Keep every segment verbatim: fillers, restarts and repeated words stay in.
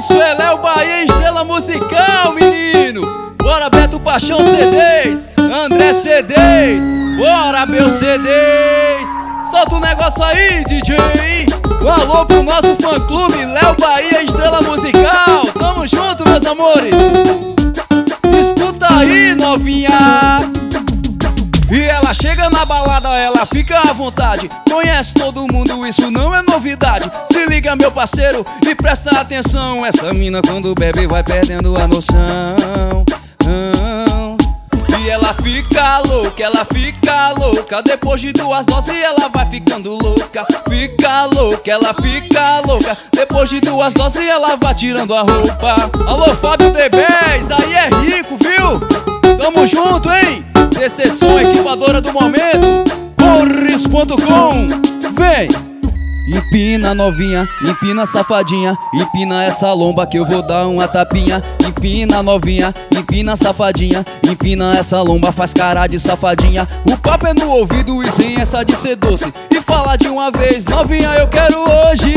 Isso é Léo Bahia, estrela musical, menino. Bora Beto Paixão C Ds, André C Ds, bora meu C Ds. Solta um negócio aí, D J. Um alô pro nosso fã clube Léo Bahia, estrela musical. Tamo junto, meus amores. Escuta aí, novinha. E ela chega na balada, ela fica à vontade. Conhece todo mundo, isso não é novidade. Se liga, meu parceiro, e presta atenção. Essa mina quando bebe vai perdendo a noção. E ela fica louca, ela fica louca. Depois de duas doses ela vai ficando louca. Fica louca, ela fica louca. Depois de duas doses ela vai tirando a roupa. Alô, Fábio D dez, aí é rico, viu? Tamo junto, hein? D C Som, equipadora do momento. Corres ponto com, vem! Empina novinha, empina safadinha, empina essa lomba que eu vou dar uma tapinha. Empina novinha, empina safadinha, empina essa lomba, faz cara de safadinha. O papo é no ouvido e sem essa de ser doce. E fala de uma vez, novinha, eu quero hoje.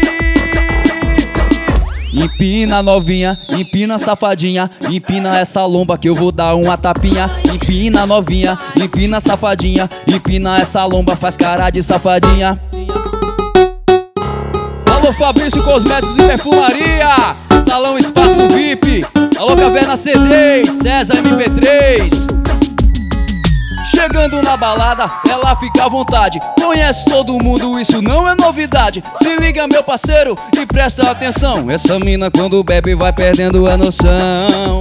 Empina novinha, empina safadinha, empina essa lomba que eu vou dar uma tapinha. Empina novinha, empina safadinha, empina essa lomba, faz cara de safadinha. Alô, Fabrício Cosméticos e Perfumaria, Salão Espaço V I P. Alô, Caverna C Ds, César M P três. Chegando na balada, ela fica à vontade. Conhece todo mundo, isso não é novidade. Se liga, meu parceiro, e presta atenção. Essa mina quando bebe vai perdendo a noção.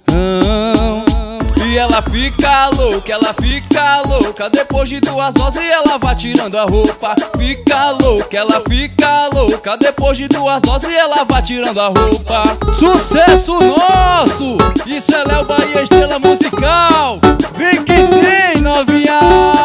E ela fica louca, ela fica louca. Depois de duas doses ela vai tirando a roupa. Fica louca, ela fica louca. Depois de duas doses ela vai tirando a roupa. Sucesso nosso! Isso é Léo Bahia, estrela musical. Vem que tem, novinha!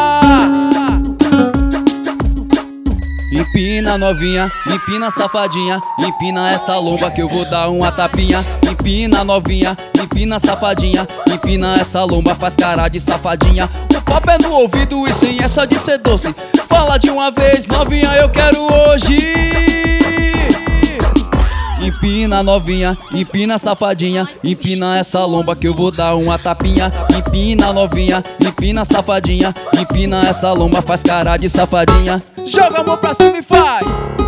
Empina novinha, empina safadinha, empina essa lomba que eu vou dar uma tapinha. Empina novinha, empina safadinha, empina essa lomba, faz cara de safadinha. O papo é no ouvido e sem essa de ser doce. Fala de uma vez, novinha, eu quero hoje. Empina novinha, empina safadinha, empina essa lomba que eu vou dar uma tapinha. Empina novinha, empina safadinha, empina essa lomba, faz cara de safadinha. Joga a mão pra cima e faz.